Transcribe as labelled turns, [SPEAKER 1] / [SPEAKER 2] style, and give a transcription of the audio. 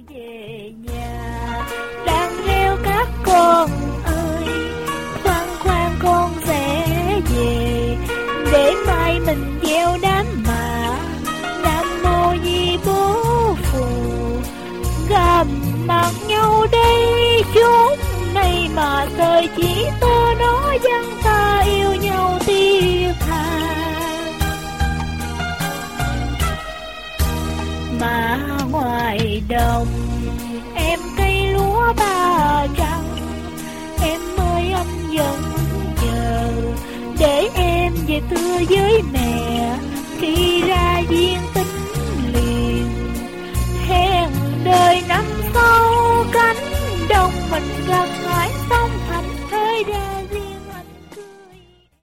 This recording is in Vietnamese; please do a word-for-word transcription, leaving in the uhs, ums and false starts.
[SPEAKER 1] về nhà đang reo các con ơi, khoan khoan con sẽ về để mai mình gieo đám mà. Nam mô Di Bố Phù, gặp mặt nhau đây chốn này mà thời chỉ tơ nó dân ta yêu nhau tiếc tha. Mà ngoài đồng em cây lúa ba trăng, em ơi anh vẫn chờ để em về thưa với mẹ khi ra duyên tính liền. Hẹn đời năm sau cánh đồng mình gặp lại